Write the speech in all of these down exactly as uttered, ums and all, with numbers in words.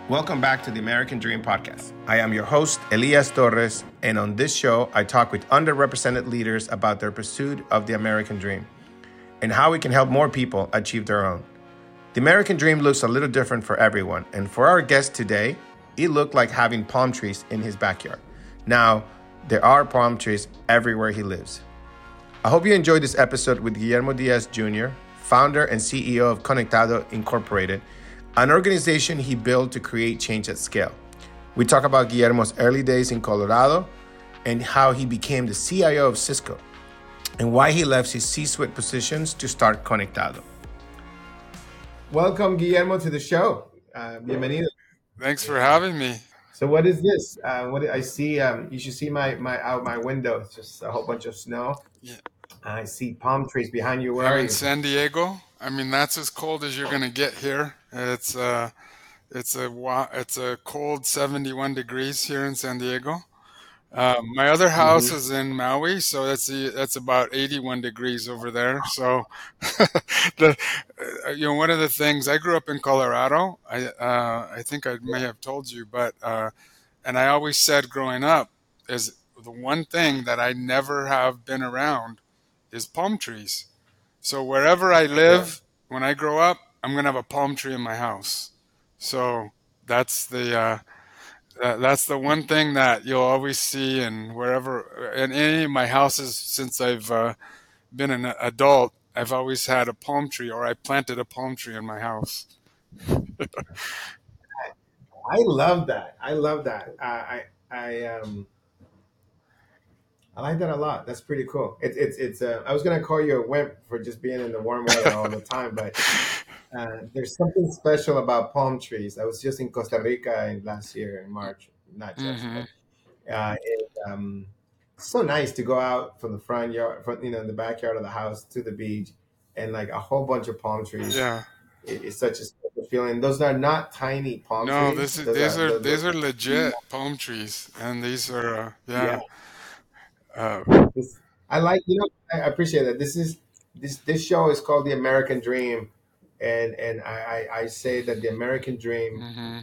Welcome back to the American Dream Podcast. I am your host, Elias Torres, and on this show, I talk with underrepresented leaders about their pursuit of the American dream and how we can help more people achieve their own. The American dream looks a little different for everyone, and for our guest today, it looked like having palm trees in his backyard. Now, there are palm trees everywhere he lives. I hope you enjoyed this episode with Guillermo Diaz Junior, founder and C E O of Conectado Incorporated, an organization he built to create change at scale. We talk about Guillermo's early days in Colorado and how he became the C I O of Cisco and why he left his C-suite positions to start Conectado. Welcome, Guillermo, to the show. Uh, bienvenido. Thanks for having me. So what is this? Uh, what I see, um, you should see my, my out my window. It's just a whole bunch of snow. Yeah. I see palm trees behind you. Where Here are in you? San Diego. I mean, that's as cold as you're gonna get here. It's uh, it's a wa- it's a cold seventy-one degrees here in San Diego. Uh, my other house Mhm. is in Maui, so that's the, that's about eighty-one degrees over there. So, the uh, you know, one of the things I grew up in Colorado. I uh, I think I may have told you, but uh, and I always said growing up is the one thing that I never have been around is palm trees. So wherever I Yeah. live, when I grow up, I'm gonna have a palm tree in my house. So that's the uh, that, that's the one thing that you'll always see, and wherever in any of my houses since I've uh, been an adult, I've always had a palm tree, or I planted a palm tree in my house. I love that. I love that. I I, I um I like that a lot. That's pretty cool. It's it's it's. Uh, I was gonna call you a wimp for just being in the warm weather all the time, but uh, there's something special about palm trees. I was just in Costa Rica in last year in March, not just, hmm but uh, it, um, it's so nice to go out from the front yard, from, you know, in the backyard of the house to the beach, and like a whole bunch of palm trees. Yeah. It, it's such a special feeling. Those are not tiny palm No, trees. this is Those these are are those, these those are are legit palm trees, and these are uh, yeah. yeah. Uh, This I like, you know, I I appreciate that. This is this this show is called The American Dream, and and I I, I say that the American dream hmm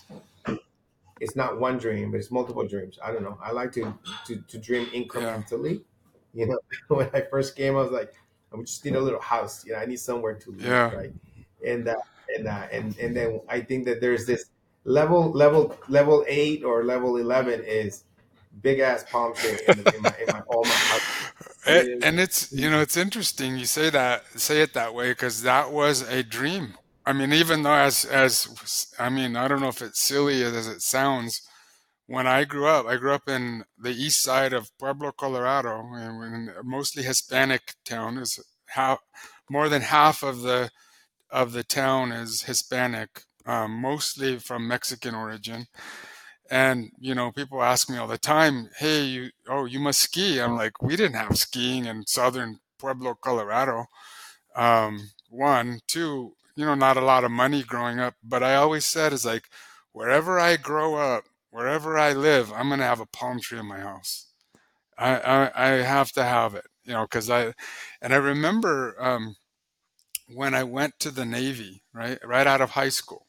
is not one dream, but it's multiple dreams. I don't know. I like to to to dream Yeah. incrementally. You know, when I first came, I was like, I just need a little house. You know, I need somewhere to live, Yeah. right? And uh, and uh, and and then I think that there's this level level level eight or level eleven is big ass palm tree in the in my in my all my house. I It, mean, and it's you know it's interesting you say that say it that way because that was a dream. I mean, even though as as I mean, I don't know if it's silly as it sounds. When I grew up, I grew up in the east side of Pueblo, Colorado, and in a mostly Hispanic town. Is how more than half of the of the town is Hispanic, um, mostly from Mexican origin. And you know, people ask me all the time, "Hey, you oh, you must ski." I'm like, "We didn't have skiing in southern Pueblo, Colorado." Um, one, two, you know, not a lot of money growing up, but I always said is like, wherever I grow up, wherever I live, I'm gonna have a palm tree in my house. I I, I have to have it, you know, because I, and I remember um, when I went to the Navy, right, right out of high school,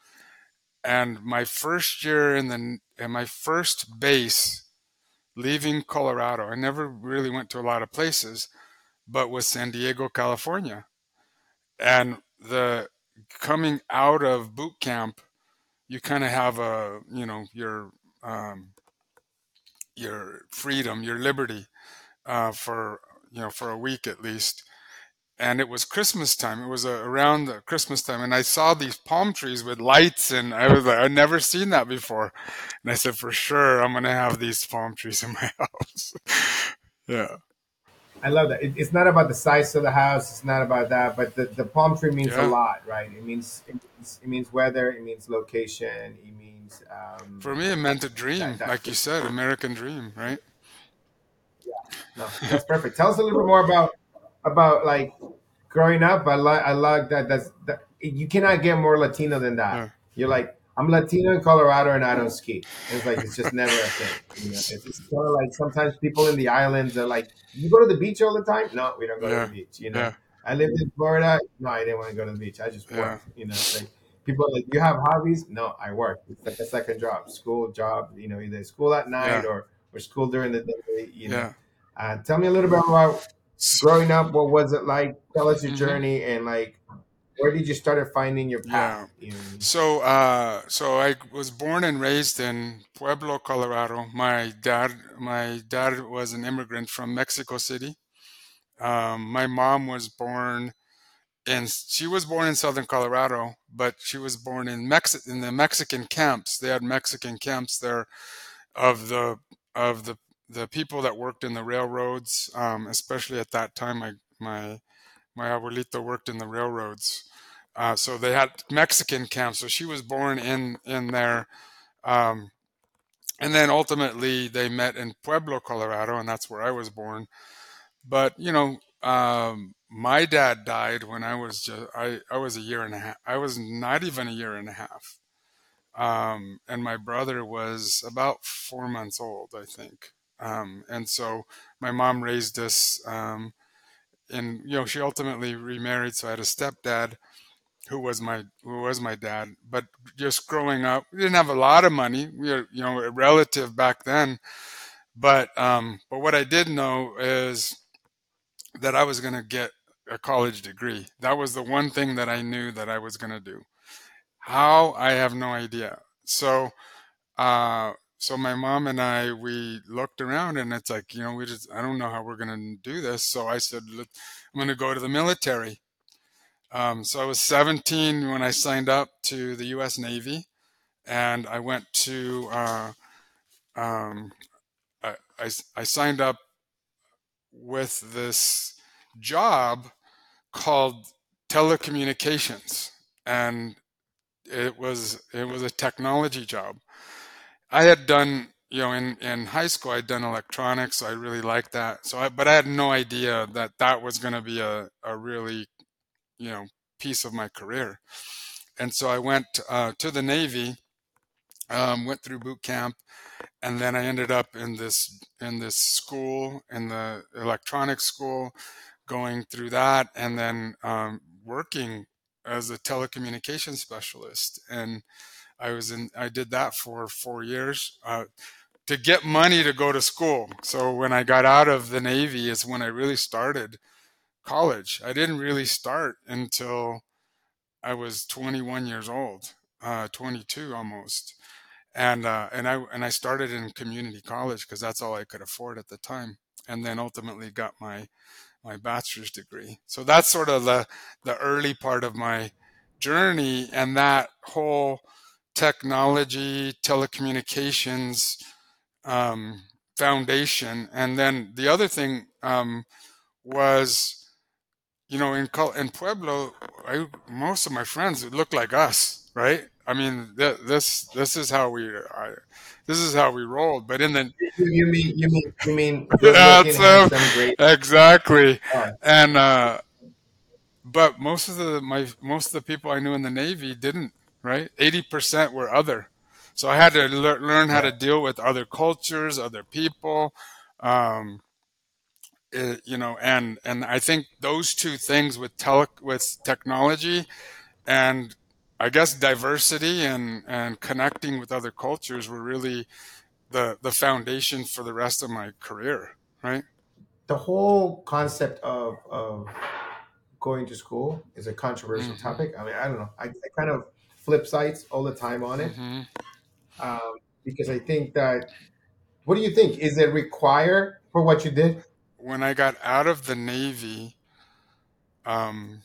and my first year in the, in my first base leaving Colorado. I never really went to a lot of places, but was San Diego, California. And the coming out of boot camp, you kind of have a, you know, your um, your freedom, your liberty uh, for you know for a week at least. And it was Christmas time. It was uh, around the Christmas time, and I saw these palm trees with lights, and I was like, I'd never seen that before. And I said, for sure, I'm gonna have these palm trees in my house. Yeah, I love that. It, it's not about the size of the house. It's not about that. But the, the palm tree means a yeah. lot, right? It means it means, it means weather. It means location. It means um, For me, it meant a that dream, that. like you said, American dream, right? Yeah, no, that's perfect. Tell us a little bit more about about like growing up. I like I like that. That's that. You cannot get more Latino than that. Yeah. You're like, I'm Latino in Colorado and I don't ski. And it's like it's just never a thing. You know, it's, it's kind of like sometimes people in the islands are like, you go to the beach all the time? No, we don't go to the Yeah. beach. You know, Yeah. I lived in Florida. No, I didn't want to go to the beach. I just Yeah. worked. You know, it's like People are like, you have hobbies? No, I work. It's like a second job, school job. You know, either school at night Yeah. or or school during the day. You know, Yeah. uh, tell me a little bit about growing up. What was it like? Tell us your Mm-hmm. journey and like where did you start finding your path? Yeah. You know what I mean? So, uh, so I was born and raised in Pueblo, Colorado. My dad, my dad was an immigrant from Mexico City. Um, my mom was born in, she was born in Southern Colorado, but she was born in Mex in the Mexican camps. They had Mexican camps there of the of the the people that worked in the railroads, um, especially at that time. My my my abuelita worked in the railroads. Uh, so they had Mexican camps. So she was born in in there, um, and then ultimately they met in Pueblo, Colorado, and that's where I was born. But you know, um, my dad died when I was just I I was a year and a half. I was not even a year and a half, um, and my brother was about four months old, I think. Um, and so my mom raised us. Um, and you know, she ultimately remarried, so I had a stepdad who was my who was my dad. But just growing up, we didn't have a lot of money. We were, you know, a relative back then. But um, but what I did know is that I was going to get a college degree. That was the one thing that I knew that I was going to do. How, I have no idea. So uh, so my mom and I, we looked around, and it's like, you know, we just, I don't know how we're going to do this. So I said, "Look, I'm going to go to the military." Um, so I was seventeen when I signed up to the U S Navy, and I went to, uh, um, I, I, I signed up with this job called telecommunications, and it was it was a technology job. I had done, you know, in in high school I'd done electronics, so I really liked that. So I, but I had no idea that that was going to be a a really, you know, piece of my career. And so I went uh, to the Navy, um, went through boot camp, and then I ended up in this in this school, in the electronics school, going through that, and then um, working as a telecommunications specialist. And I was in I did that for four years. Uh, to get money to go to school. So when I got out of the Navy is when I really started college. I didn't really start until I was twenty-one years old, uh, twenty-two almost, and uh, and I and I started in community college because that's all I could afford at the time, and then ultimately got my my bachelor's degree. So that's sort of the the early part of my journey, and that whole technology, telecommunications, um, foundation. And then the other thing, um, was, you know, in Col- in Pueblo, I, most of my friends look like us, right? I mean, th- this this is how we I, this is how we rolled. But in the You, you mean you mean you mean good yeah, looking, so handsome, great? exactly. Uh, And uh, but most of the my most of the people I knew in the Navy didn't, right? eighty percent were other. So I had to lear learn how to yeah. deal with other cultures, other people. Um, it, you know, and and I think those two things with tele with technology and I guess diversity and and connecting with other cultures were really the the foundation for the rest of my career, right? The whole concept of of going to school is a controversial Mm-hmm. topic. I mean, I don't know. I, I kind of flip sides all the time on it Mm-hmm. um, because I think that. What do you think? Is it required for what you did? When I got out of the Navy, um,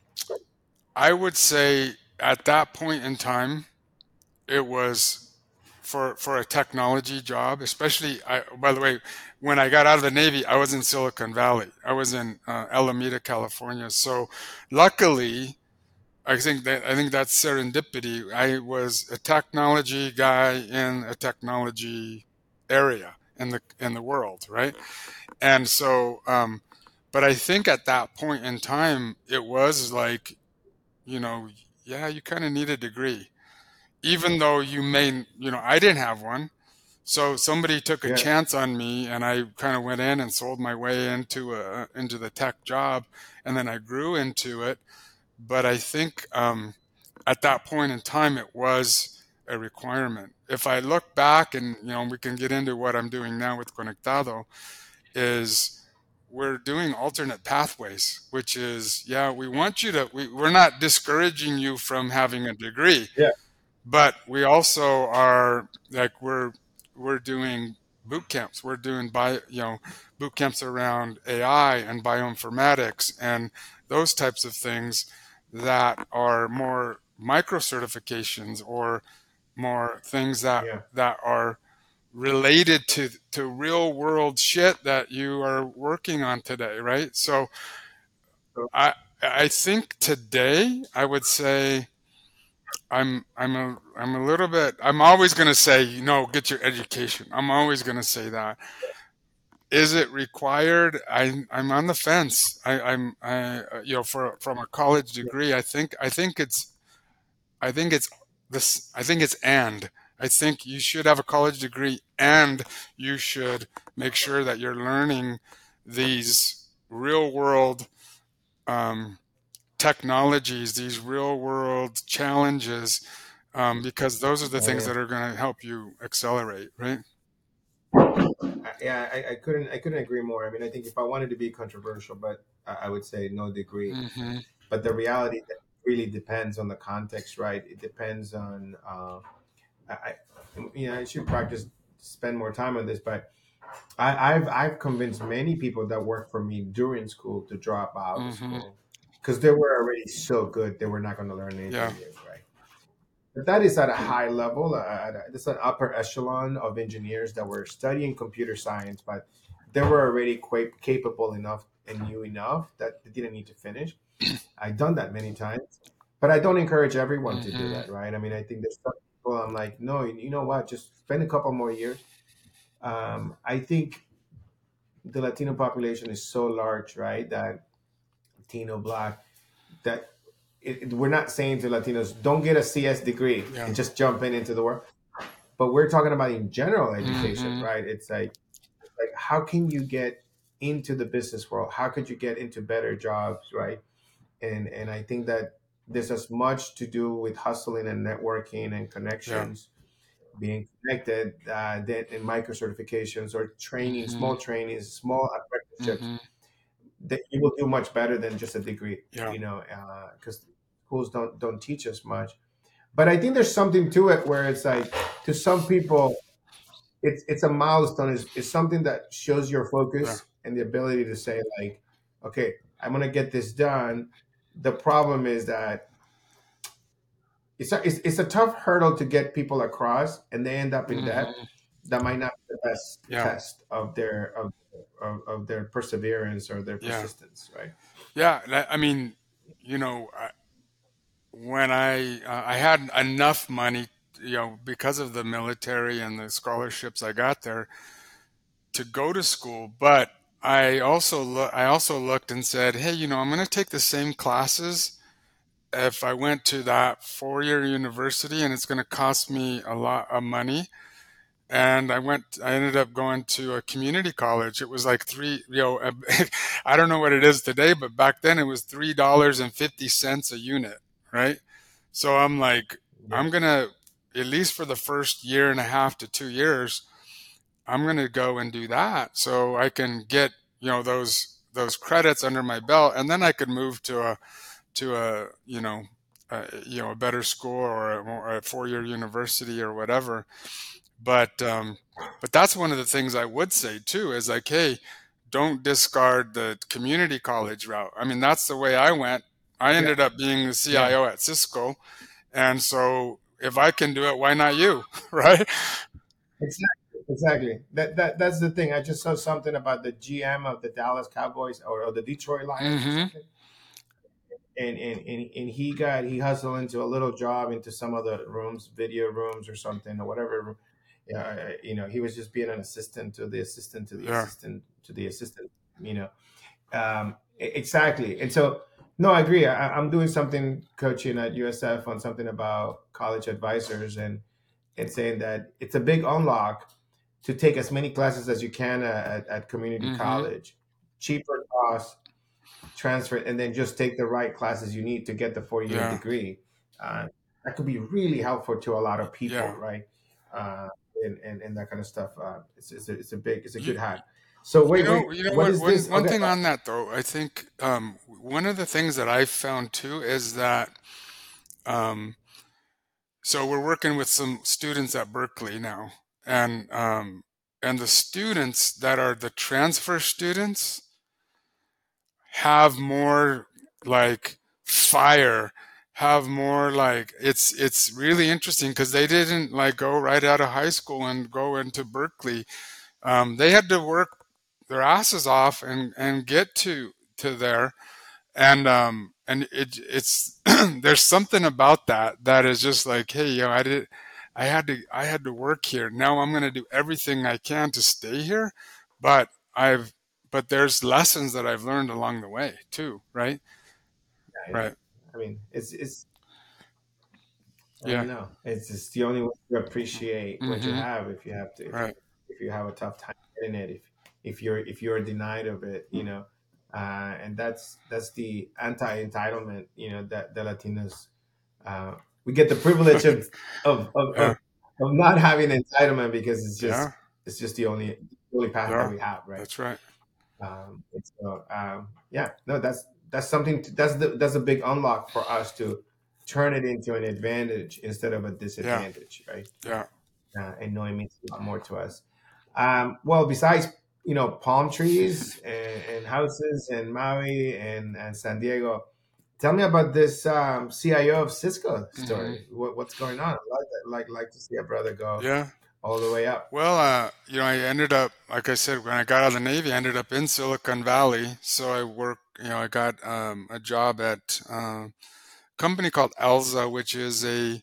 I would say at that point in time, it was for for a technology job, especially. I, by the way, when I got out of the Navy, I was in Silicon Valley. I was in uh, Alameda, California. So, luckily, I think that I think that's serendipity. I was a technology guy in a technology area in the in the world, right? And so, um, but I think at that point in time, it was like, you know, yeah, you kind of need a degree, even though you may, you know, I didn't have one. So somebody took a Yeah. chance on me, and I kind of went in and sold my way into a into the tech job, and then I grew into it. But I think um, at that point in time, it was a requirement. If I look back, and you know, we can get into what I'm doing now with Conectado, is we're doing alternate pathways, which is, yeah, we want you to, we, we're not discouraging you from having a degree, Yeah. but we also are like, we're, we're doing boot camps. We're doing bio, you know, boot camps around A I and bioinformatics and those types of things that are more micro certifications or more things that, Yeah. that are related to to real world shit that you are working on today, right? So So, I I think today I would say I'm I'm a I'm a little bit I'm always going to say, you know, get your education. I'm always going to say that. Is it required? I I'm on the fence. I I'm I you know, for from a college degree, I think I think it's I think it's this. I think it's and. I think you should have a college degree and you should make sure that you're learning these real world um, technologies, these real world challenges, um, because those are the oh things yeah. that are going to help you accelerate, right? I- yeah, I, I couldn't I couldn't agree more. I mean, I think if I wanted to be controversial, but I, I would say no degree. Mm-hmm. But the reality that really depends on the context, right? It depends on uh, I, I you know I should practice spend more time on this, but I, I've I've convinced many people that work for me during school to drop out of Mm-hmm. school because they were already so good they were not going to learn Yeah. anything new, right? But that is at a high level. Uh, at a- it's an upper echelon of engineers that were studying computer science, but they were already quite capable enough and knew enough that they didn't need to finish. I've done that many times, but I don't encourage everyone to do Mm-hmm. that, right? I mean, I think there's some people I'm like, no, you you know what? Just spend a couple more years. Um, I think the Latino population is so large, right? That Latino, Black, that it, it- we're not saying to Latinos, don't get a C S degree Yeah. and just jump in into the world. But we're talking about in general education, Mm-hmm. right? It's like, like how can you get into the business world? How could you get into better jobs, right? And and I think that there's as much to do with hustling and networking and Yeah. connections, being connected, uh, than in micro certifications or training, Mm-hmm. small trainings, small apprenticeships Mm-hmm. that you will do much better than just a degree, Yeah. you know, because schools don't don't teach us much. But I think there's something to it where it's like to some people, it's it's a milestone. It's, it's something that shows your Yeah. focus and the ability to say like, okay, I'm gonna get this done. The problem is that it's a, it's, it's a tough hurdle to get people across, and they end up in debt. Mm-hmm. That might not be the best Yeah. test of their of, of, of their perseverance or their Yeah. persistence, right? Yeah. I I mean, you know, I, when I uh, I had enough money, you know, because of the military and the scholarships I got there to go to school, but I also look I also looked and said, hey, you know, I'm going to take the same classes if I went to that four-year university, and it's going to cost me a lot of money. And I went, I ended up going to a community college. It was like three, you know, I don't know what it is today, but back then it was three dollars and fifty cents a unit, right? So I'm like, Yeah, I'm gonna, at least for the first year and a half to two years, I'm gonna go and do that so I can get, you know, those those credits under my belt, and then I could move to a to a you know, a, you know, a better school or a, more- a four-year university or whatever. But um, but that's one of the things I would say too is like, hey, don't discard the community college route. I mean, that's the way I went. I yeah, ended up being the yeah. C I O at Cisco, and so if I can do it, why not you, right? Exactly, exactly. That that that's the thing. I just saw something about the G M of the Dallas Cowboys or, or the Detroit Lions or Mm-hmm. something, and, and and and he got he hustled into a little job into some of the rooms, video rooms or something or whatever. Yeah, you know, he was just being an assistant to the assistant to the Yeah. assistant to the assistant. You know, um, e- exactly. And so, no, I agree. I, I'm doing something coaching at U S F on something about college advisors and and saying that it's a big unlock to take as many classes as you can at, at community Mm-hmm. college, cheaper cost, transfer, and then just take the right classes you need to get the four year Yeah. degree. Uh, that could be really helpful to a lot of people, Yeah. right? Uh, and, and, and that kind of stuff. Uh, it's, it's, a, it's a big, it's a You, good hack. So you wait, wait, know, you know what what? is One this? one Okay. thing on that though, I think um, one of the things that I found too is that um, so we're working with some students at Berkeley now, and um, and the students that are the transfer students have more like fire, have more like it's it's really interesting because they didn't like go right out of high school and go into Berkeley. Um, they had to work their asses off and and get to to there, and um and it it's there's something about that that is just like, hey, yo, I did I had to I had to work here. Now I'm going to do everything I can to stay here, but I've but there's lessons that I've learned along the way too, right? Yeah, yeah. Right. I mean, it's, it's, I Yeah. don't know. It's just the only way to appreciate what you Mm-hmm. have if you have to, if you, Right. if you have a tough time getting it, if, if you're, if you're denied of it, you know, uh, and that's, that's the anti-entitlement, you know, that the Latinos, uh, we get the privilege of, of, of, of, Yeah. of not having entitlement because it's just, Yeah. it's just the only, the only path that Yeah. we have, right? That's right. Um, and so, um, yeah, no, that's that's something. To, that's the that's a big unlock for us to turn it into an advantage instead of a Yeah. disadvantage, right? Yeah. Uh, and knowing means a lot more to us. Um, well, besides you know palm trees and, and houses and Maui and, and San Diego, tell me about this um, C I O of Cisco Mm-hmm. story. What, what's going on? I like that. Like like to see a brother go Yeah. all the way up. Well, uh, you know, I ended up, like I said, when I got out of the Navy, I ended up in Silicon Valley. So I worked, you know, I got um, a job at uh, a company called Elza, which is a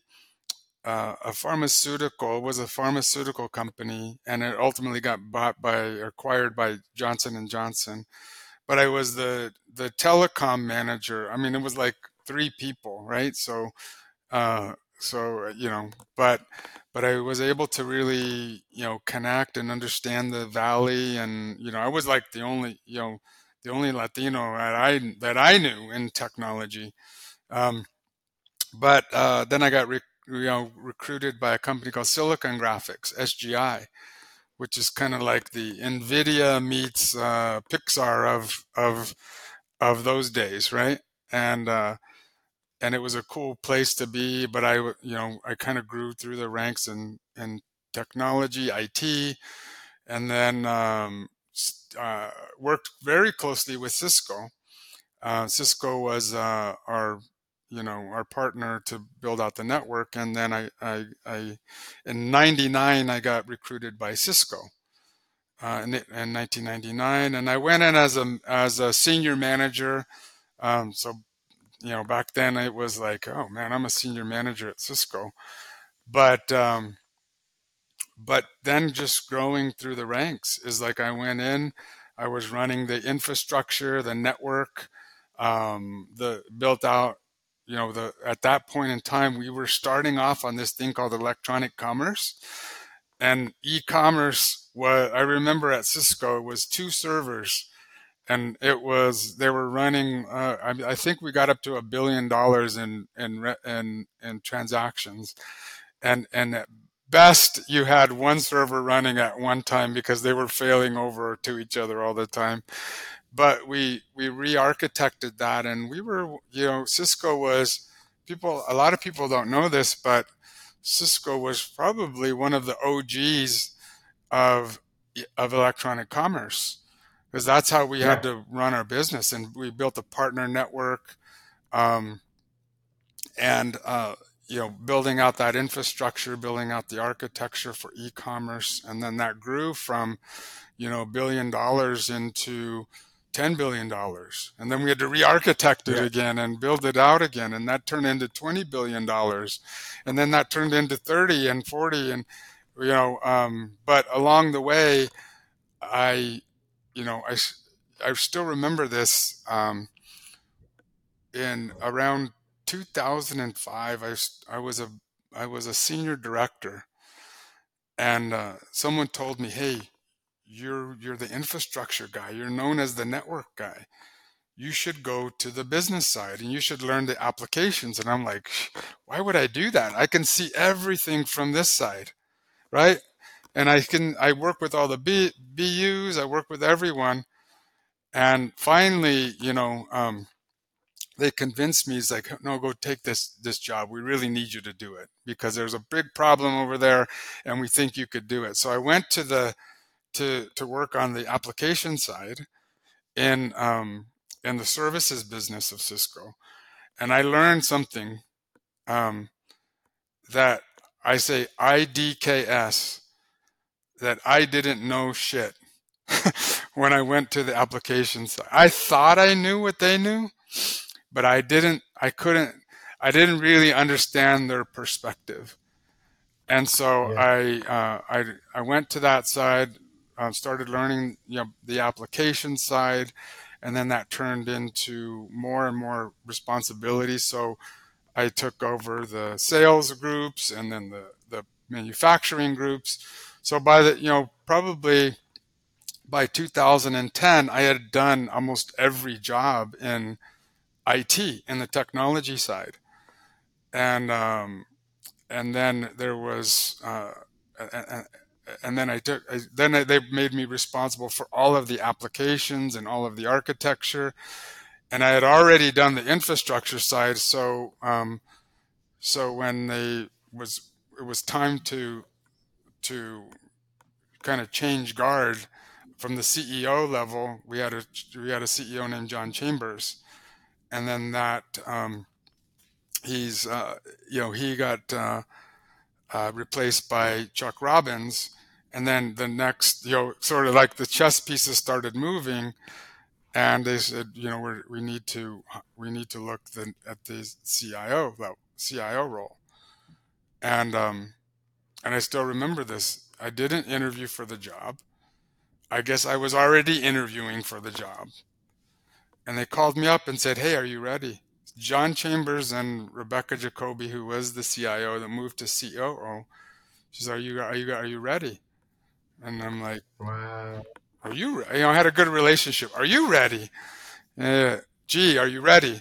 uh, a pharmaceutical, it was a pharmaceutical company, and it ultimately got bought by, acquired by Johnson and Johnson. But I was the the telecom manager. I mean, it was like three people, right? So uh, so you know, but but I was able to really you know connect and understand the valley, and you know, I was like the only you know the only Latino that I that I knew in technology. Um, but uh, then I got re- you know recruited by a company called Silicon Graphics, S G I, which is kind of like the Nvidia meets uh, Pixar of of of those days, right? And uh, and it was a cool place to be. But I, you know, I kind of grew through the ranks in in technology, I T, and then um, uh, worked very closely with Cisco. Uh, Cisco was uh, our, you know, our partner to build out the network, and then I, I, I in ninety-nine, I got recruited by Cisco. Uh, in, in nineteen ninety-nine, and I went in as a as a senior manager. Um, so you know, back then it was like, oh man, I'm a senior manager at Cisco. But um, but then just growing through the ranks is like I went in, I was running the infrastructure, the network, um, the built out. You know, the at that point in time, we were starting off on this thing called electronic commerce, and e-commerce was. I remember at Cisco, it was two servers, and it was they were running. Uh, I, I think we got up to a billion dollars in in in in transactions, and and at best you had one server running at one time because they were failing over to each other all the time. But we we re-architected that, and we were you know Cisco was people. A lot of people don't know this, but Cisco was probably one of the O Gs of of electronic commerce because that's how we had Yeah, to run our business, and we built a partner network, um, and uh, you know building out that infrastructure, building out the architecture for e-commerce, and then that grew from you know a billion dollars into ten billion dollars, and then we had to re-architect it yeah, again and build it out again, and that turned into twenty billion dollars, and then that turned into thirty and forty, and you know um, but along the way I you know I I still remember this. Um, in around two thousand five, I, I was a I was a senior director, and uh, someone told me, "Hey, you're you're the infrastructure guy. You're known as the network guy. you should go to the business side and you should learn the applications. And I'm like, why would I do that? I can see everything from this side, right? And I can, I work with all the B, BUs, I work with everyone. And finally, you know, um, they convinced me, it's like, no, go take this, this job. We really need you to do it because there's a big problem over there and we think you could do it. So I went to the, to, to work on the application side in, um, in the services business of Cisco. And I learned something, um, that I say I D K S, that I didn't know shit when I went to the application side. I thought I knew what they knew, but I didn't, I couldn't, I didn't really understand their perspective. And so Yeah. I, uh, I, I went to that side, uh, started learning, you know, the application side, and then that turned into more and more responsibility. So I took over the sales groups and then the, the manufacturing groups. So by the, you know, probably by two thousand ten, I had done almost every job in I T in the technology side. And, um, and then there was, uh, and, and then I took, I, then they made me responsible for all of the applications and all of the architecture. And I had already done the infrastructure side. So, um, so when they was, it was time to, to kind of change guard from the C E O level, we had a, we had a C E O named John Chambers. And then that, um, he's, uh, you know, he got, uh, uh, replaced by Chuck Robbins. And then the next, you know, sort of like the chess pieces started moving, and they said, you know, we're, we need to we need to look the, at the C I O level, C I O role. And um, and I still remember this. I didn't interview for the job. I guess I was already interviewing for the job. And they called me up and said, "Hey, are you ready?" John Chambers and Rebecca Jacoby, who was the C I O that moved to C O O, she said, "Are you are you are you ready?" And I'm like, Wow. "Are you?" Re-? You know, I had a good relationship. Are you ready? Uh, Gee, are you ready?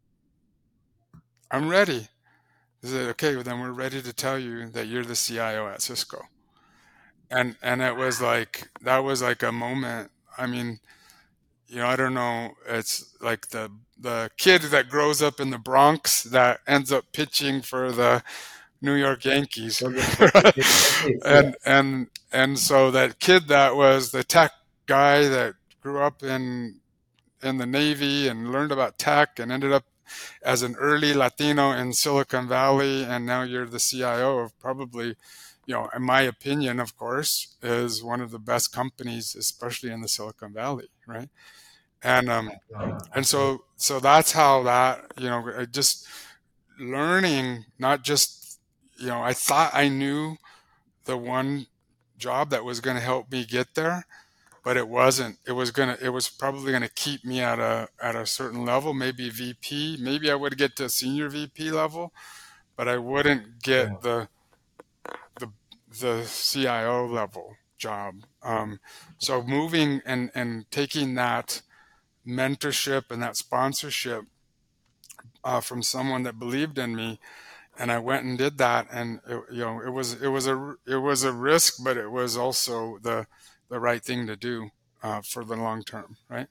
I'm ready. They said, "Okay, well then we're ready to tell you that you're the C I O at Cisco." And and it was like that was like a moment. I mean, you know, I don't know. It's like the the kid that grows up in the Bronx that ends up pitching for the New York Yankees. For the, for the Yankees, yeah. and and and so that kid that was the tech guy that grew up in in the Navy and learned about tech and ended up as an early Latino in Silicon Valley, and now you're the C I O of probably, you know, in my opinion, of course, is one of the best companies, especially in the Silicon Valley, right? And um, Uh, and so so that's how that, you know, I just learning, not just, you know, I thought I knew the one job that was going to help me get there, but it wasn't. It was gonna. It was probably gonna keep me at a at a certain level, maybe V P. Maybe I would get to senior V P level, but I wouldn't yeah. get the the the C I O level job. Um, so moving and and taking that mentorship and that sponsorship uh, from someone that believed in me, and I went and did that, and it, you know, it was it was a it was a risk, but it was also the the right thing to do uh, for the long term, right?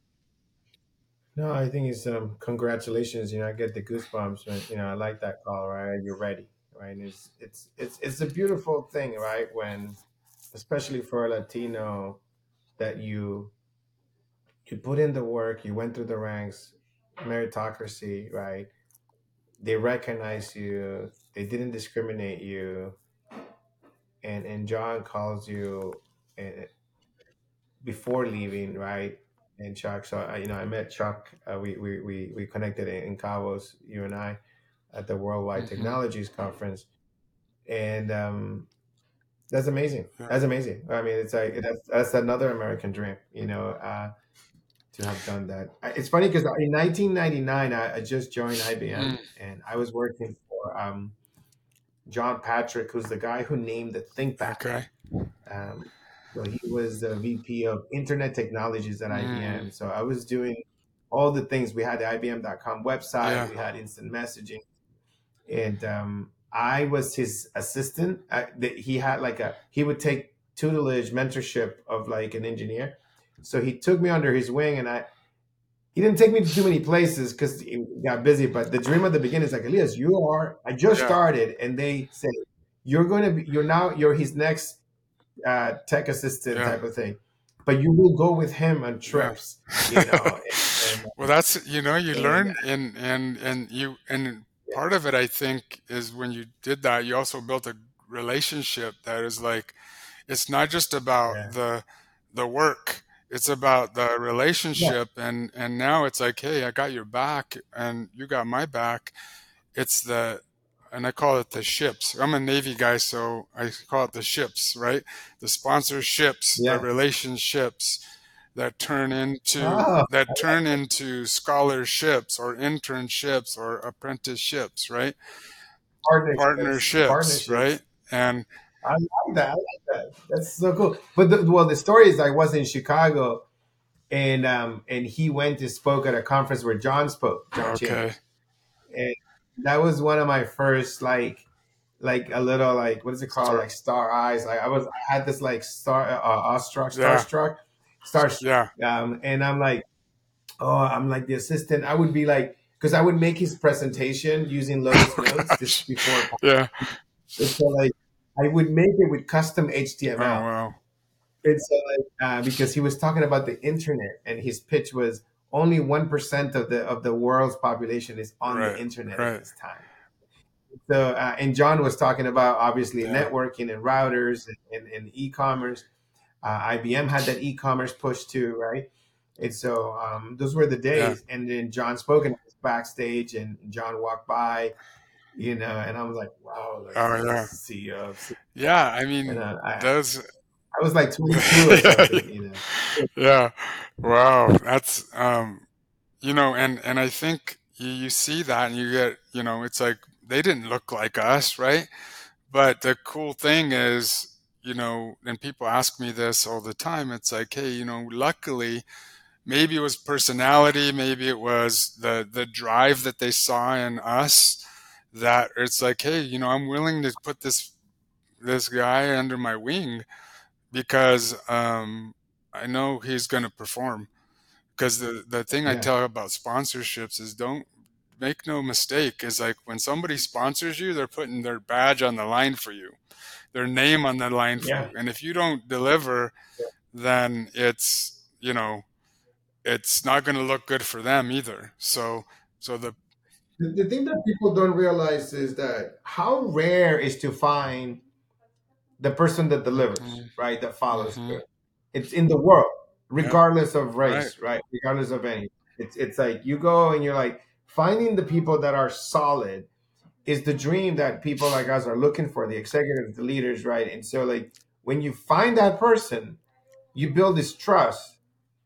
No, I think it's um congratulations. You know, I get the goosebumps when you know I like that call. Right, you're ready. Right, and it's it's it's it's a beautiful thing, right? When, especially for a Latino, that you you put in the work, you went through the ranks, meritocracy, right? They recognize you, they didn't discriminate you, and and John calls you uh, before leaving, right? And Chuck, so I, you know, I met Chuck. Uh, we, we we we connected in, in Cabos, you and I, at the Worldwide hmm Technologies Conference, and um, that's amazing. Yeah. That's amazing. I mean, it's like that's that's another American dream, you know, uh, to have done that. I- It's funny because in nineteen ninety-nine, I, I just joined I B M, Mm, and I was working for um, John Patrick, who's the guy who named the ThinkPad. okay. Um, so he was the V P of Internet Technologies at Mm, I B M. So I was doing all the things. We had the I B M dot com website, Yeah. we had instant messaging, and um, I was his assistant. I, the, he had like a he would take tutelage mentorship of like an engineer, so he took me under his wing, and I he didn't take me to too many places because he got busy. But the dream of the beginning is like, Elias, you are. I just Yeah. started, and they say you're going to be. You're now. You're his next uh, tech assistant Yeah. type of thing, but you will go with him on Yeah. trips. You know, and, and, Well, that's, you know, you and learn, and and and you, and yeah, part of it, I think, is when you did that, you also built a relationship that is like, it's not just about yeah, the the work, it's about the yeah, relationship, and and now it's like, hey, I got your back and you got my back. It's the, and I call it the ships. I'm a Navy guy, so I call it the ships, right? The sponsorships, the yeah. relationships that turn into Oh, that turn into scholarships or internships or apprenticeships, right? partnerships, Partnerships, right? partnerships. And I like that. I like that. That's so cool. But the, well, the story is I was in Chicago, and um, and he went to spoke at a conference where John spoke, John okay, Chambers, and that was one of my first like like a little like what is it called, start, like star eyes. Like I was I had this like star uh, awestruck, yeah, starstruck, starstruck, yeah. um, and I'm like, oh, I'm like the assistant. I would be like, because I would make his presentation using Lotus Oh Notes this gosh, before. yeah. And so like I would make it with custom Oh H T M L. wow, And so like uh, because he was talking about the internet, and his pitch was only one percent of the of the world's population is on the right, internet at right, this time. So uh, and John was talking about obviously yeah, networking and routers and, and, and e-commerce. Uh, I B M had that e-commerce push too, right? And so um, those were the yeah. days. And then John spoke and I was backstage, and John walked by, you know, and I was like, wow, like Oh this is yeah, C E O. yeah. I And mean, uh, I those. I was like twenty-two or Yeah, something, you know. yeah. Wow, that's um, you know, and and I think you, you see that, and you get, you know, it's like they didn't look like us, right? But the cool thing is, you know, and people ask me this all the time. It's like, hey, you know, luckily, maybe it was personality, maybe it was the the drive that they saw in us. That it's like, hey, you know, I'm willing to put this this guy under my wing because um, I know he's going to perform. Because the the thing I Yeah, tell about sponsorships is, don't make no mistake, is like when somebody sponsors you, they're putting their badge on the line for you, their name on the line for yeah. you. And if you don't deliver, then it's, you know, it's not going to look good for them either. So, so the, The, the thing that people don't realize is that how rare is to find the person that delivers, hmm right? That follows hmm through. It's in the world, yep, regardless of right, race, right? Regardless of any. It's it's like you go and you're like finding the people that are solid is the dream that people like us are looking for, the executives, the leaders, right? And so like when you find that person, you build this trust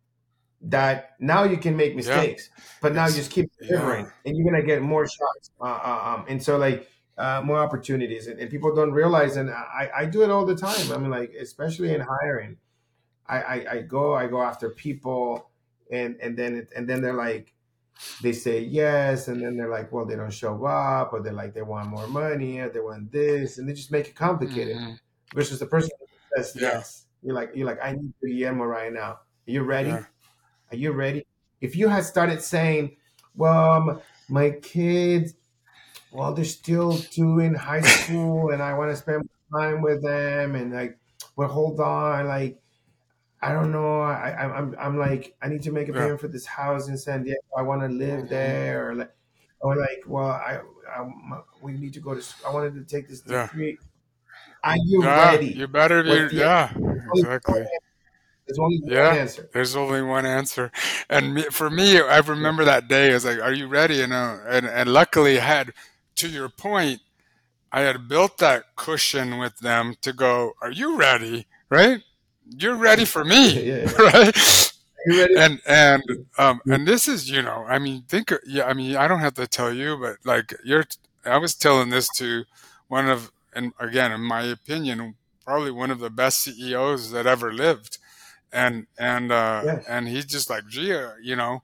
that now you can make yeah, mistakes, but now you ex- just keep yeah, delivering, and you're gonna get more shots, uh, uh, um, and so like uh, more opportunities, and, and people don't realize, and I, I do it all the time. I mean, like especially in hiring, I, I, I go I go after people, and and then it, and then they're like they say yes, and then they're like, well, they don't show up, or they're like they want more money, or they want this, and they just make it complicated. hmm Versus the person that says yeah, yes, you're like you're like I need Guillermo right now. Are you yeah, ready? Are you ready? If you had started saying, well, my kids, well, they're still doing high school and I want to spend time with them, and like, well, hold on, like, I don't know. I, I I'm I'm like I need to make a yeah, payment for this house in San Diego. I want to live hmm there, or like, or like, well, I, I we need to go to. I wanted to take this yeah, degree. Are you yeah. You ready? better What's be, the yeah, there's only one exactly. answer. There's only one Yeah, answer. there's only one answer. And me, for me, I Yeah, remember that day. I was like, "Are you ready?" You know, and and luckily, I had, to your point, I had built that cushion with them to go, "Are you ready?" Right? You're ready for yeah, me, yeah. right? Are you ready? And and um and this is, you know, I mean, think, yeah, I mean, I don't have to tell you, but like you're, I was telling this to one of, and again, in my opinion, probably one of the best C E Os that ever lived, and and uh Yes. and he's just like, gee, uh, you know,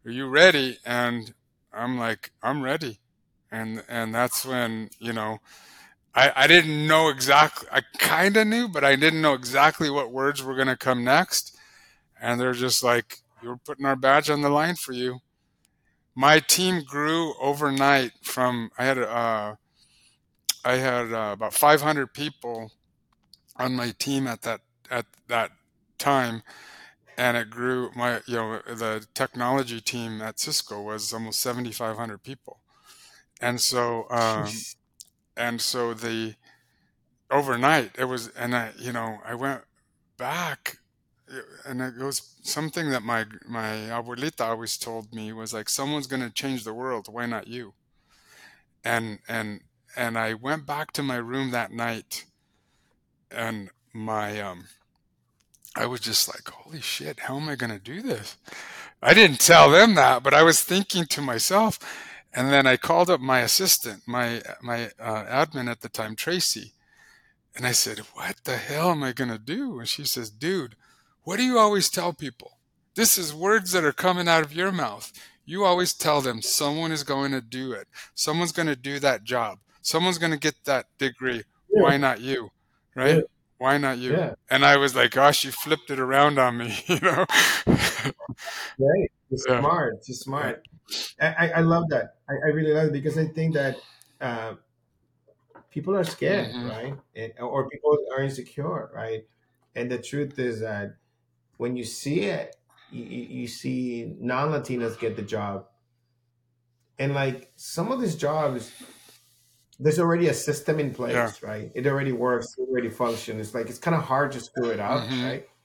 are you ready? And I'm like, I'm ready. And and that's when, you know, I, I didn't know exactly, I kind of knew, but I didn't know exactly what words were going to come next. And they're just like, you're putting our badge on the line for you. My team grew overnight from, I had, uh, I had uh, about five hundred people on my team at that, at that time. And it grew, my, you know, the technology team at Cisco was almost seventy-five hundred people. And so, um, Jeez. and so the, overnight it was, and I, you know, I went back, and it was something that my my abuelita always told me was like, someone's going to change the world, why not you? And and and I went back to my room that night, and my um I was just like, holy shit, how am I going to do this? I didn't tell them that, but I was thinking to myself. And then I called up my assistant, my my uh, admin at the time, Tracy. And I said, what the hell am I going to do? And she says, dude, what do you always tell people? This is words that are coming out of your mouth. You always tell them someone is going to do it. Someone's going to do that job. Someone's going to get that degree. Yeah, Why not you? yeah, Right? Why not you? yeah. And I was like, gosh, you flipped it around on me, you know? Right. It's Yeah, smart. It's yeah. smart. I, I, I love that. I, I really love it because I think that uh, people are scared, hmm right? And, or people are insecure, right? And the truth is that when you see it, you, you you see non-Latinos get the job, and like some of these jobs, there's already a system in Yeah. place, right? It already works, it already functions. It's like it's kind of hard to screw it up, hmm right?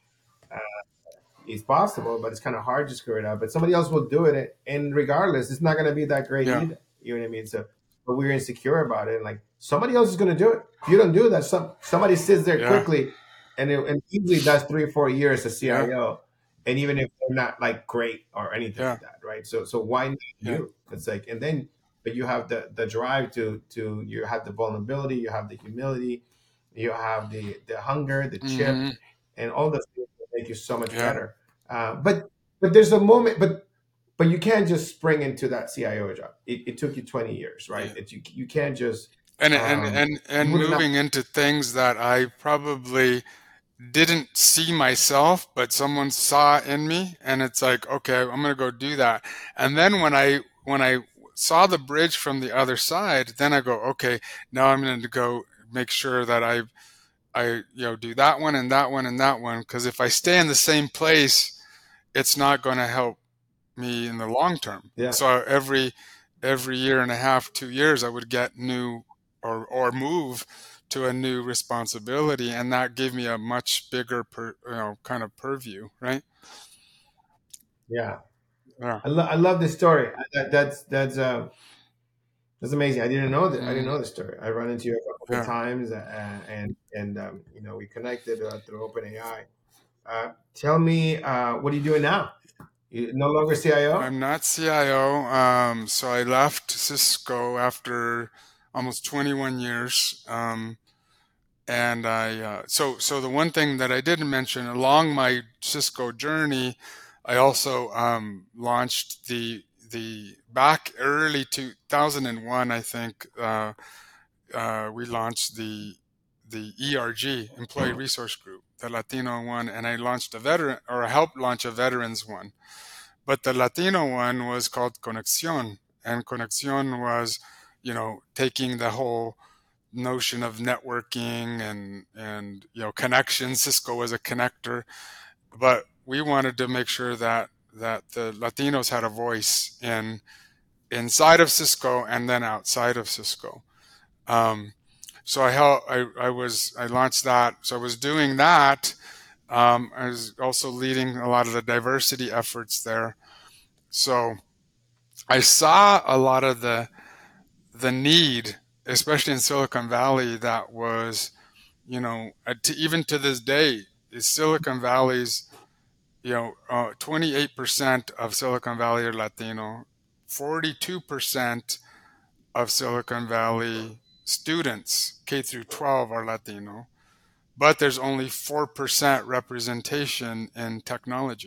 It's possible, but it's kind of hard to screw it up. But somebody else will do it, and regardless, it's not going to be that great Yeah. either. You know what I mean? So, but we're insecure about it, and like somebody else is going to do it. If you don't do that, some somebody sits there Yeah. quickly, and it, and easily does three or four years as Yeah. C I O, and even if they're not like great or anything Yeah. like that, right? So, so why not Yeah. you? It's like, and then, but you have the the drive to to you have the vulnerability, you have the humility, you have the the hunger, the chip, hmm and all the things that make you so much Yeah. better. Uh, but but there's a moment, but but you can't just spring into that C I O job. It, it took you twenty years, right? Yeah. It, you you can't just And and um, and you and would not. moving into things that I probably didn't see myself, but someone saw in me, and it's like, okay, I'm gonna go do that. And then when I when I saw the bridge from the other side, then I go, okay, now I'm gonna go make sure that I I you know do that one and that one and that one, because if I stay in the same place, it's not going to help me in the long term. Yeah, So every every year and a half, two years, I would get new or or move to a new responsibility, and that gave me a much bigger per, you know kind of purview, right? yeah. Yeah, I, lo- I love this story. That, that's that's uh, that's amazing. I didn't know that. I didn't mm, know the story. I run into you a couple of yeah. times, uh, and and um, you know we connected uh, through OpenAI. Uh, tell me, uh, what are you doing now? You no longer C I O? I'm not C I O, um, so I left Cisco after almost twenty-one years. Um, and I uh, so so the one thing that I didn't mention along my Cisco journey, I also um, launched the the back early two thousand one, I think. Uh, uh, we launched the the E R G, Employee Resource Group, the Latino one, and I launched a veteran, or I helped launch a veterans one. But the Latino one was called Conexión, and Conexión was, you know, taking the whole notion of networking and and you know connections. Cisco was a connector, but we wanted to make sure that that the Latinos had a voice in inside of Cisco and then outside of Cisco. Um, so I helped. I, I was I launched that. So I was doing that. Um, I was also leading a lot of the diversity efforts there. So I saw a lot of the the need, especially in Silicon Valley, that was, you know, uh, to, even to this day, is Silicon Valley's, you know, uh, twenty-eight percent of Silicon Valley are Latino, forty-two percent of Silicon Valley students, K through twelve, are Latino, but there's only four percent representation in technology.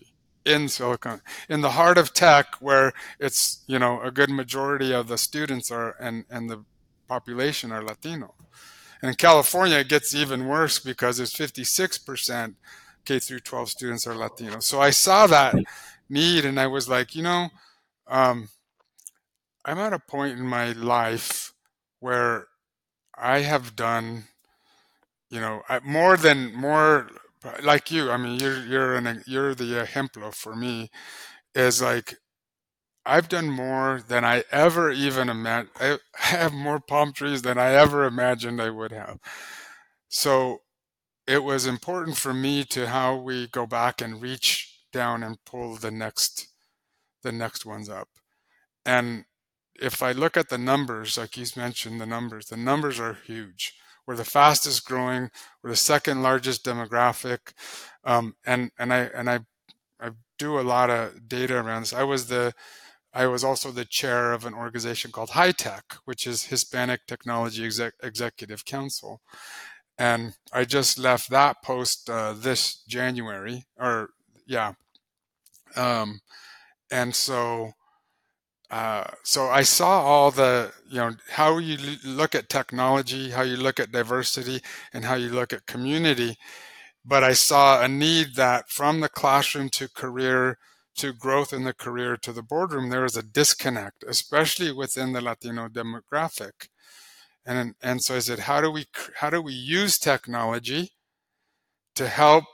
in Silicon, in the heart of tech, where it's, you know, a good majority of the students are and and the population are Latino. And in California, it gets even worse because it's fifty-six percent K through twelve students are Latino. So I saw that need, and I was like, you know, um, I'm at a point in my life where I have done, you know, I- more than more like you. I mean, you're you're an you're the ejemplo for me. Is like I've done more than I ever even imagined. I have more palm trees than I ever imagined I would have. So it was important for me to how we go back and reach down and pull the next the next ones up. And if I look at the numbers, like you mentioned, the numbers, the numbers are huge. We're the fastest growing. We're the second largest demographic, um, and and I and I I do a lot of data around this. I was the I was also the chair of an organization called High Tech, which is Hispanic Technology Exec- Executive Council, and I just left that post uh, this January, or yeah, um, and so. Uh, so I saw all the, you know, how you look at technology, how you look at diversity, and how you look at community. But I saw a need that from the classroom to career to growth in the career to the boardroom, there was a disconnect, especially within the Latino demographic. And and so I said, how do we how do we use technology to help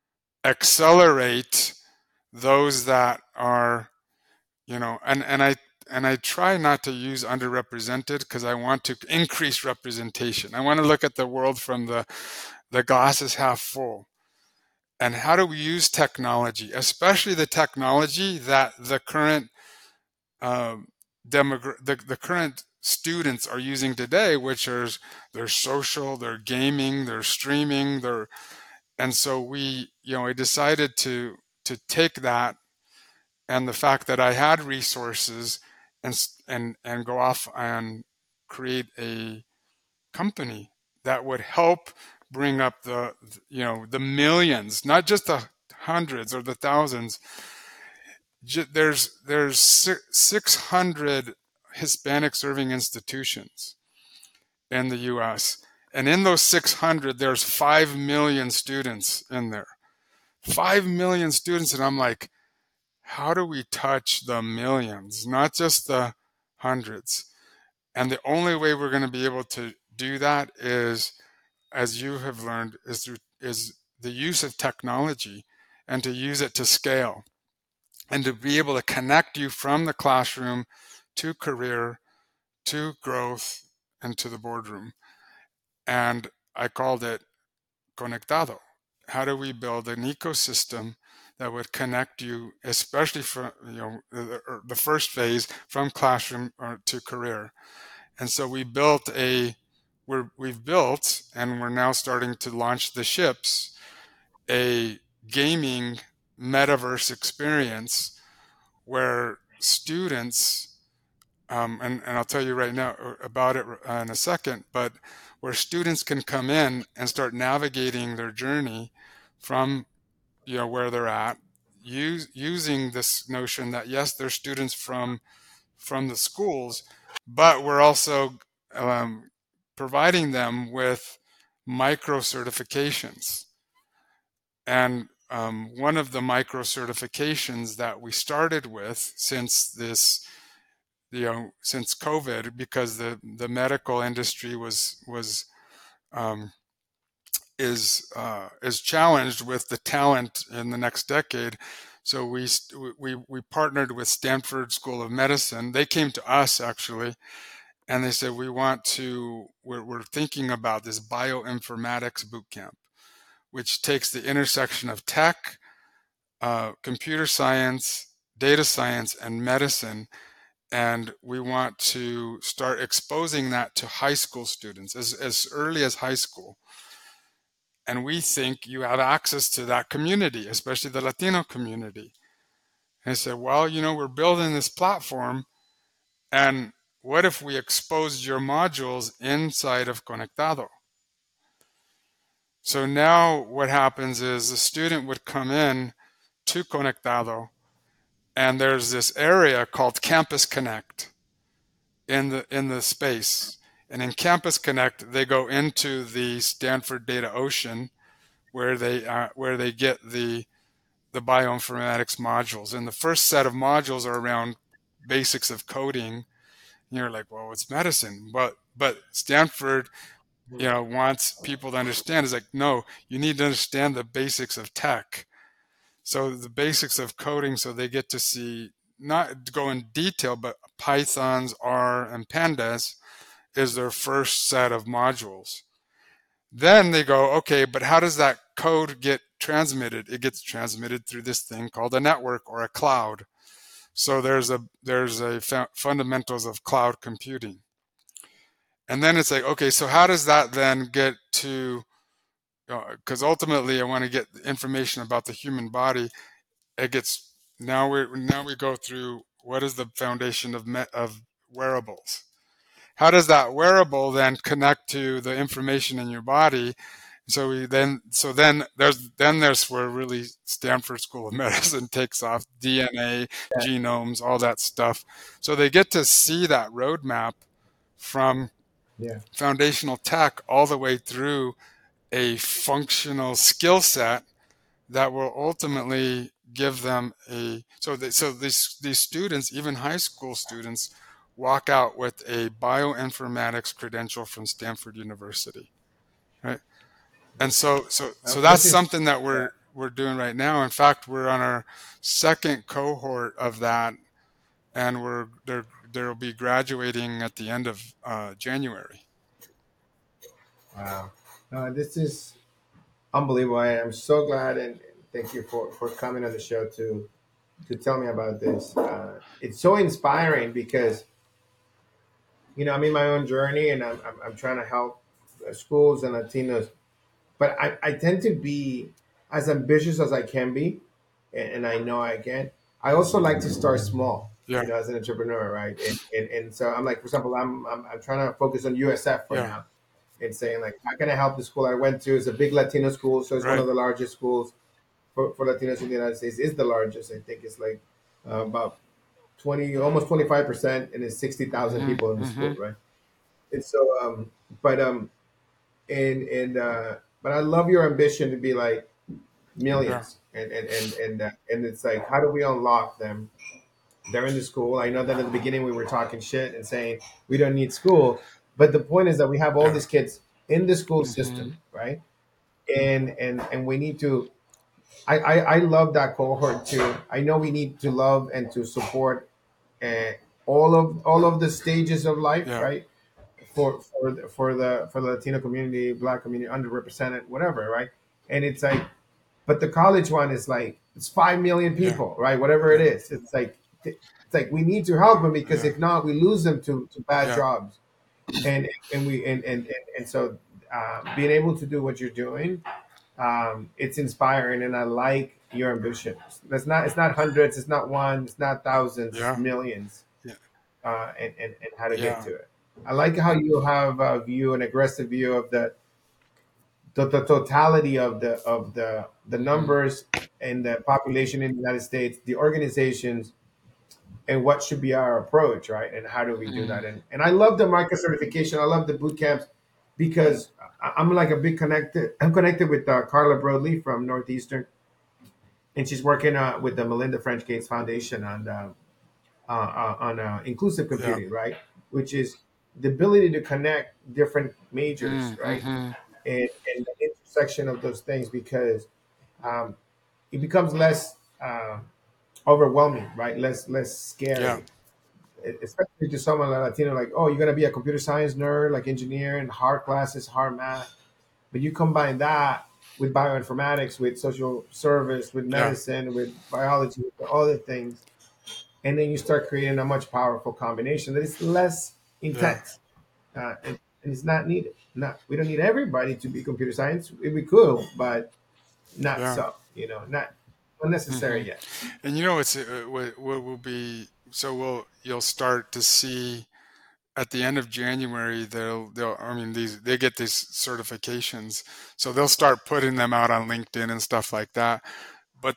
accelerate those that are, you know, and and I and I try not to use underrepresented because I want to increase representation. I want to look at the world from the the glass is half full. And how do we use technology, especially the technology that the current um, demogra- the, the current students are using today, which is they're social, they're gaming, they're streaming, they're and so we, you know, I decided to to take that and the fact that I had resources and and and go off and create a company that would help bring up the, you know, the millions, not just the hundreds or the thousands. There's there's six hundred Hispanic serving institutions in the U S, and in those six hundred there's five million students in there. five million students, and I'm like, how do we touch the millions, not just the hundreds? And the only way we're going to be able to do that is, as you have learned, is through is the use of technology and to use it to scale and to be able to connect you from the classroom to career, to growth, and to the boardroom. And I called it Conectado. How do we build an ecosystem that would connect you, especially from, you know, the, the first phase from classroom to career? And so we built a, we're, we've built, and we're now starting to launch the ships, a gaming metaverse experience where students, um, and, and I'll tell you right now about it in a second, but where students can come in and start navigating their journey from, you know, where they're at, use, using this notion that yes, they're students from from the schools, but we're also um, providing them with micro certifications. And um, one of the micro certifications that we started with since this, you know, since COVID, because the, the medical industry was was um, is uh, is challenged with the talent in the next decade. So we we we partnered with Stanford School of Medicine. They came to us actually, and they said, we want to, we're, we're thinking about this bioinformatics bootcamp, which takes the intersection of tech, uh, computer science, data science, and medicine. And we want to start exposing that to high school students as, as early as high school. And we think you have access to that community, especially the Latino community. And I said, well, you know, we're building this platform, and what if we exposed your modules inside of Conectado? So now what happens is the student would come in to Conectado, and there's this area called Campus Connect in the in the space. And in Campus Connect, they go into the Stanford Data Ocean, where they uh, where they get the the bioinformatics modules. And the first set of modules are around basics of coding. And you're like, well, it's medicine, but but Stanford, you know, wants people to understand is like, no, you need to understand the basics of tech. So the basics of coding, so they get to see, not go in detail, but Pythons, R, and Pandas is their first set of modules. Then they go, okay, but how does that code get transmitted? It gets transmitted through this thing called a network or a cloud. So there's a there's a fundamentals of cloud computing. And then it's like, okay, so how does that then get to, because you know, ultimately I want to get information about the human body. It gets, now we now we go through what is the foundation of me, of wearables. How does that wearable then connect to the information in your body? So we then, so then there's then there's where really Stanford School of Medicine takes off. D N A, Yeah. genomes, all that stuff. So they get to see that roadmap from Yeah. foundational tech all the way through a functional skill set that will ultimately give them a, so they, so these these students, even high school students, walk out with a bioinformatics credential from Stanford University, right? And so so so Uh, that's which is something that yeah. we're we're doing right now. In fact, we're on our second cohort of that, and we're there there'll be graduating at the end of uh, January. Wow. Uh, this is unbelievable. I am so glad and thank you for, for coming on the show to to tell me about this. Uh, it's so inspiring because you know I'm in my own journey and I'm I'm, I'm trying to help uh, schools and Latinos, but I, I tend to be as ambitious as I can be, and, and I know I can. I also like to start small, Yeah, you know, as an entrepreneur, right? And and, and so I'm like, for example, I'm, I'm I'm trying to focus on U S F for yeah, now and saying like, how can I help the school I went to? It's a big Latino school, so it's one right. of the largest schools for, for Latinos in the United States. Is the largest. I think it's like uh, about twenty, almost twenty five percent, and it's sixty thousand Mm-hmm, people in the school, mm-hmm. right? And so, um, but um, and and uh, but I love your ambition to be like Yeah, millions, and and and and uh, and it's like, how do we unlock them? They're in the school. I know that at the beginning we were talking shit and saying we don't need school, but the point is that we have all yeah. these kids in the school Mm-hmm. system, right? And and and we need to. I I, I love that cohort too. I know we need to love and to support uh, all of all of the stages of life, Yeah, right? For for the, for the for the Latino community, Black community, underrepresented, whatever, right? And it's like, but the college one is like it's five million yeah, people, right? Whatever it yeah, is, it's like it's like we need to help them because yeah, if not, we lose them to, to bad yeah, jobs. And and we and and and, and so uh, being able to do what you're doing, um, it's inspiring, and I like your ambition. It's not it's not hundreds, it's not one, it's not thousands, it's yeah, millions, yeah, uh, and, and and how to get yeah. to it. I like how you have a view, an aggressive view of the the, the totality of the of the the Mm-hmm. numbers and the population in the United States, the organizations, and what should be our approach, right? And how do we do Mm-hmm. that? And and I love the micro certification. I love the boot camps because I- I'm like a big connected. I'm connected with uh, Carla Broadley from Northeastern, and she's working uh, with the Melinda French Gates Foundation on uh, uh, uh, on uh, inclusive Yeah. computing, right? Which is the ability to connect different majors, right? Mm-hmm. And, and the intersection of those things because um, it becomes less uh, overwhelming, right? Less less Yeah. scary, e- especially to someone like Latino. Like, oh, you're gonna be a computer science nerd, like engineering, hard classes, hard math, but you combine that with bioinformatics, with social service, with Yeah. medicine, with biology, with all the things, and then you start creating a much powerful combination that is less Yeah. intense, uh, and, and it's not needed. Not we don't need everybody to be computer science. We we could, but not Yeah. so. You know, not unnecessary Mm-hmm. yet. And you know, it's uh, what, what will be, so we'll, you'll start to see at the end of January, they'll, they'll, I mean, these, they get these certifications. So they'll start putting them out on LinkedIn and stuff like that. But the,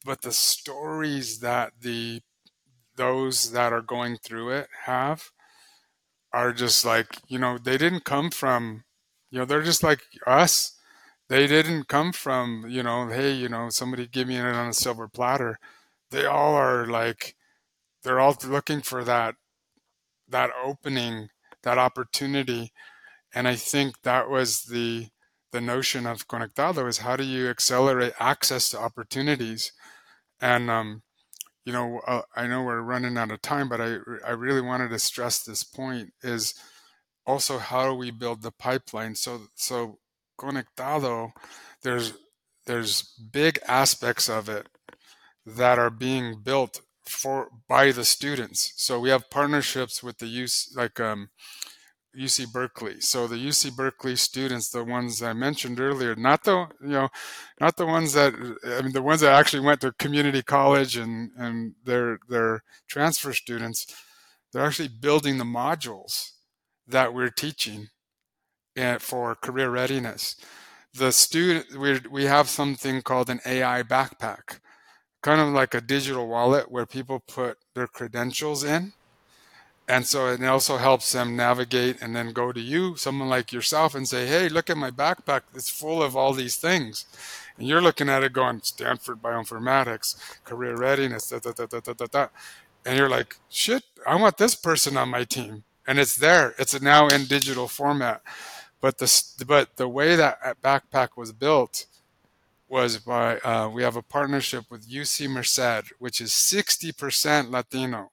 but the stories that the those that are going through it have are just like, you know, they didn't come from, you know, they're just like us. They didn't come from, you know, hey, you know, somebody give me it on a silver platter. They all are like, they're all looking for that, that opening, that opportunity. And I think that was the, the notion of Conectado, is how do you accelerate access to opportunities? And, um, you know, uh, I know we're running out of time, but I, I really wanted to stress this point, is also how do we build the pipeline? So, so Conectado, there's, there's big aspects of it that are being built for, by the students. So we have partnerships with the use, like, um, U C Berkeley. So the U C Berkeley students, the ones I mentioned earlier, not the, you know, not the ones that, I mean, the ones that actually went to community college and, and they're, they're transfer students, they're actually building the modules that we're teaching for career readiness. The student, we we have something called an A I backpack, kind of like a digital wallet where people put their credentials in. And so it also helps them navigate and then go to you, someone like yourself, and say, hey, look at my backpack. It's full of all these things. And you're looking at it going, Stanford Bioinformatics, career readiness, da, da, da, da, da, da. And you're like, shit, I want this person on my team. And it's there. It's now in digital format. But the, but the way that backpack was built was by, uh, we have a partnership with U C Merced, which is sixty percent Latino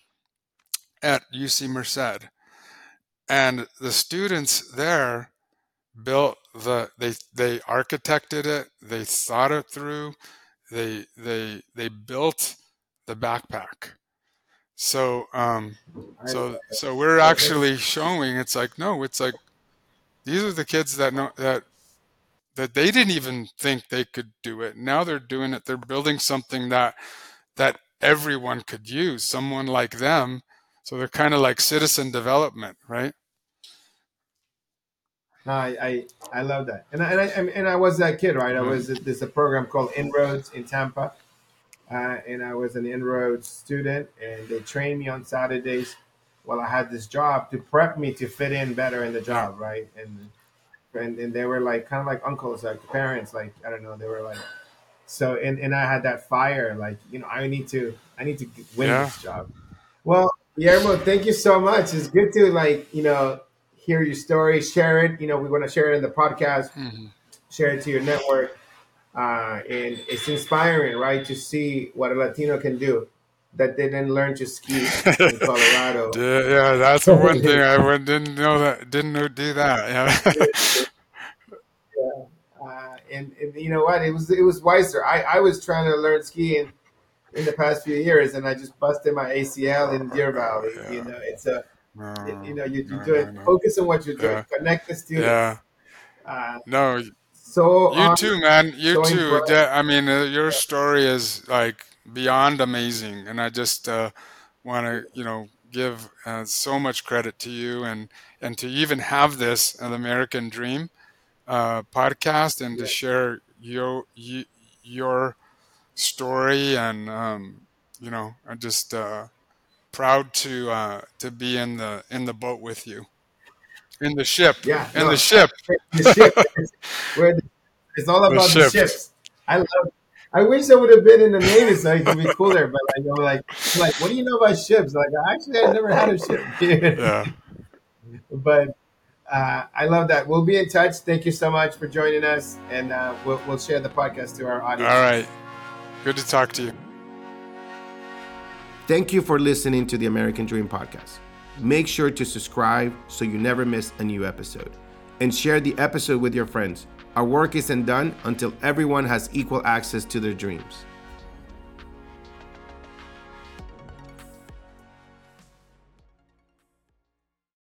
at U C Merced. And the students there built the, they, they architected it, they thought it through, they, they, they built the backpack. So, um, so, so we're actually showing, it's like, no, it's like, these are the kids that know that, that they didn't even think they could do it. Now they're doing it. They're building something that, that everyone could use, someone like them. So they're kind of like citizen development, right? No, I, I, I love that. And I, and I, and I was that kid, right? I was, there's a program called Inroads in Tampa. Uh, and I was an Inroads student, and they trained me on Saturdays while I had this job to prep me to fit in better in the job, right? And and, and they were like kind of like uncles, like parents, like I don't know, they were like so. And, and I had that fire, like you know, I need to I need to win yeah. this job. Well, Guillermo, thank you so much. It's good to like you know hear your story, share it. You know, we want to share it in the podcast, mm-hmm. share it to your network. Uh, and it's inspiring, right, to see what a Latino can do that they didn't learn to ski in Colorado. yeah, yeah, that's the one thing I didn't know that didn't know do that. Yeah, yeah. Uh, and, and you know what? It was it was wiser. I, I was trying to learn skiing in the past few years, and I just busted my A C L in Deer Valley. Yeah. You know, it's a no, it, you know you, you no, do it. No, no. Focus on what you're doing. Yeah. Connect the students. Yeah. Uh, no. So you um, too, man. You so too. Yeah, I mean, uh, your story is like beyond amazing, and I just uh, want to, you know, give uh, so much credit to you, and and to even have this an American Dream uh, podcast, and yeah. to share your your story, and um, you know, I'm just uh, proud to uh, to be in the in the boat with you. In the ship. Yeah. In no, the ship. The ship. Where the, it's all about the, the ships. I love I wish I would have been in the Navy so it could be cooler, but like, I'm like, I'm like, what do you know about ships? Like, actually, I've never had a ship. yeah. But uh, I love that. We'll be in touch. Thank you so much for joining us, and uh, we'll, we'll share the podcast to our audience. All right. Good to talk to you. Thank you for listening to the American Dream Podcast. Make sure to subscribe so you never miss a new episode. And share the episode with your friends. Our work isn't done until everyone has equal access to their dreams.